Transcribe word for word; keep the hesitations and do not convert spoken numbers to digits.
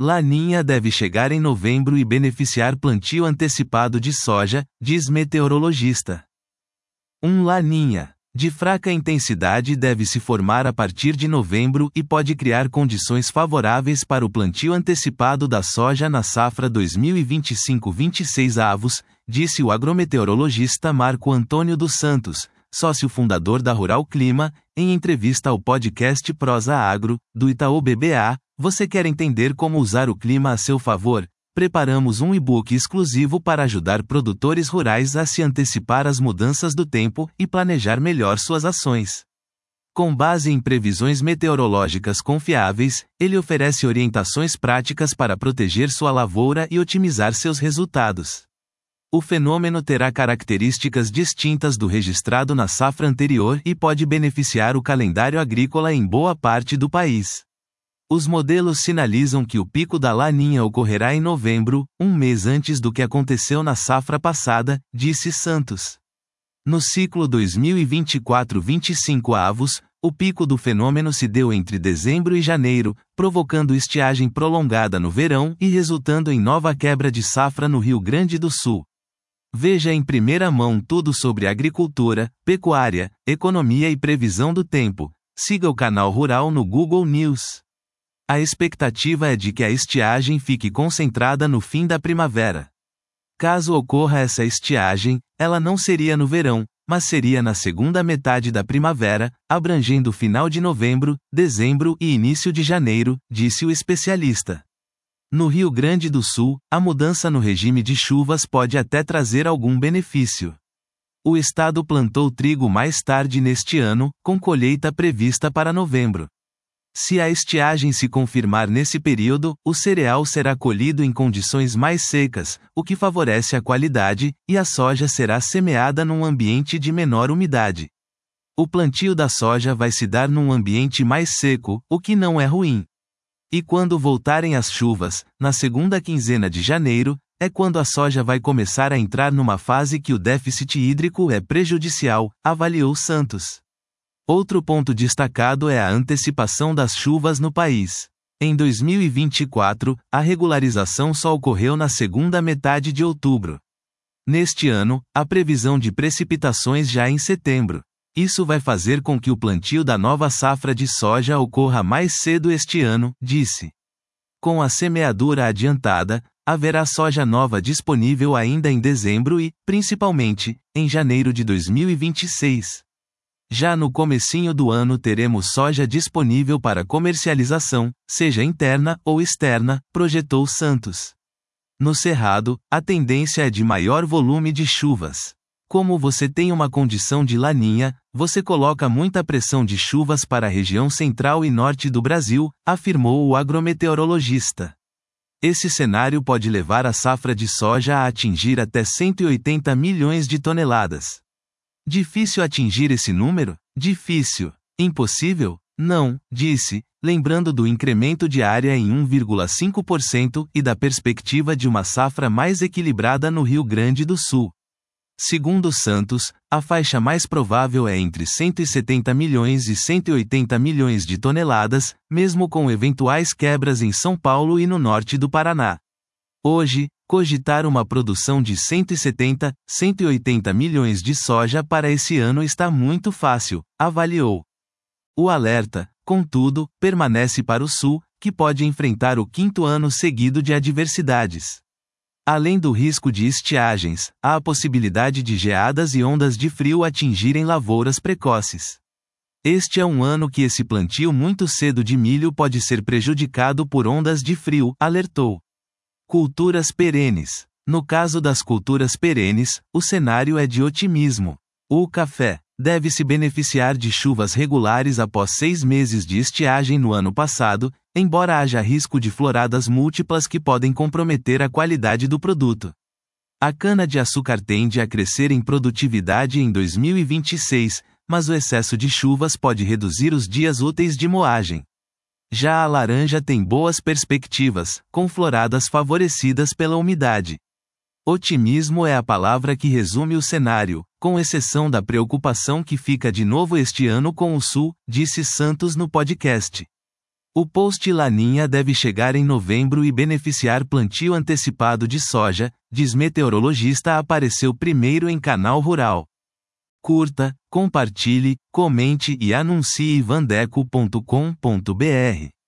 Laninha deve chegar em novembro e beneficiar plantio antecipado de soja, diz meteorologista. Um Laninha de fraca intensidade deve se formar a partir de novembro e pode criar condições favoráveis para o plantio antecipado da soja na safra dois mil e vinte e cinco vinte e seis avos, disse o agrometeorologista Marco Antônio dos Santos, sócio fundador da Rural Clima, em entrevista ao podcast Prosa Agro, do Itaú B B A. Você quer entender como usar o clima a seu favor? Preparamos um e-book exclusivo para ajudar produtores rurais a se antecipar às mudanças do tempo e planejar melhor suas ações. Com base em previsões meteorológicas confiáveis, ele oferece orientações práticas para proteger sua lavoura e otimizar seus resultados. O fenômeno terá características distintas do registrado na safra anterior e pode beneficiar o calendário agrícola em boa parte do país. Os modelos sinalizam que o pico da Laninha ocorrerá em novembro, um mês antes do que aconteceu na safra passada, disse Santos. No ciclo dois mil e vinte e quatro vinte e cinco avos, o pico do fenômeno se deu entre dezembro e janeiro, provocando estiagem prolongada no verão e resultando em nova quebra de safra no Rio Grande do Sul. Veja em primeira mão tudo sobre agricultura, pecuária, economia e previsão do tempo. Siga o canal Rural no Google News. A expectativa é de que a estiagem fique concentrada no fim da primavera. Caso ocorra essa estiagem, ela não seria no verão, mas seria na segunda metade da primavera, abrangendo final de novembro, dezembro e início de janeiro, disse o especialista. No Rio Grande do Sul, a mudança no regime de chuvas pode até trazer algum benefício. O estado plantou trigo mais tarde neste ano, com colheita prevista para novembro. Se a estiagem se confirmar nesse período, o cereal será colhido em condições mais secas, o que favorece a qualidade, e a soja será semeada num ambiente de menor umidade. O plantio da soja vai se dar num ambiente mais seco, o que não é ruim. E quando voltarem as chuvas, na segunda quinzena de janeiro, é quando a soja vai começar a entrar numa fase que o déficit hídrico é prejudicial, avaliou Santos. Outro ponto destacado é a antecipação das chuvas no país. Em dois mil e vinte e quatro, a regularização só ocorreu na segunda metade de outubro. Neste ano, a previsão de precipitações já em setembro. Isso vai fazer com que o plantio da nova safra de soja ocorra mais cedo este ano, disse. Com a semeadura adiantada, haverá soja nova disponível ainda em dezembro e, principalmente, em janeiro de dois mil e vinte e seis. Já no comecinho do ano teremos soja disponível para comercialização, seja interna ou externa, projetou Santos. No Cerrado, a tendência é de maior volume de chuvas. Como você tem uma condição de Laninha, você coloca muita pressão de chuvas para a região central e norte do Brasil, afirmou o agrometeorologista. Esse cenário pode levar a safra de soja a atingir até cento e oitenta milhões de toneladas. Difícil atingir esse número? Difícil. Impossível? Não, disse, lembrando do incremento de área em um vírgula cinco por cento e da perspectiva de uma safra mais equilibrada no Rio Grande do Sul. Segundo Santos, a faixa mais provável é entre cento e setenta milhões e cento e oitenta milhões de toneladas, mesmo com eventuais quebras em São Paulo e no norte do Paraná. Hoje, cogitar uma produção de cento e setenta, cento e oitenta milhões de soja para esse ano está muito fácil, avaliou. O alerta, contudo, permanece para o Sul, que pode enfrentar o quinto ano seguido de adversidades. Além do risco de estiagens, há a possibilidade de geadas e ondas de frio atingirem lavouras precoces. Este é um ano que esse plantio muito cedo de milho pode ser prejudicado por ondas de frio, alertou. Culturas perenes. No caso das culturas perenes, o cenário é de otimismo. O café deve se beneficiar de chuvas regulares após seis meses de estiagem no ano passado, embora haja risco de floradas múltiplas que podem comprometer a qualidade do produto. A cana-de-açúcar tende a crescer em produtividade em dois mil e vinte e seis, mas o excesso de chuvas pode reduzir os dias úteis de moagem. Já a laranja tem boas perspectivas, com floradas favorecidas pela umidade. Otimismo é a palavra que resume o cenário, com exceção da preocupação que fica de novo este ano com o Sul, disse Santos no podcast. O post Laninha deve chegar em novembro e beneficiar plantio antecipado de soja, diz meteorologista. Apareceu primeiro em Canal Rural. Curta, compartilhe, comente e anuncie vandeco ponto com ponto br.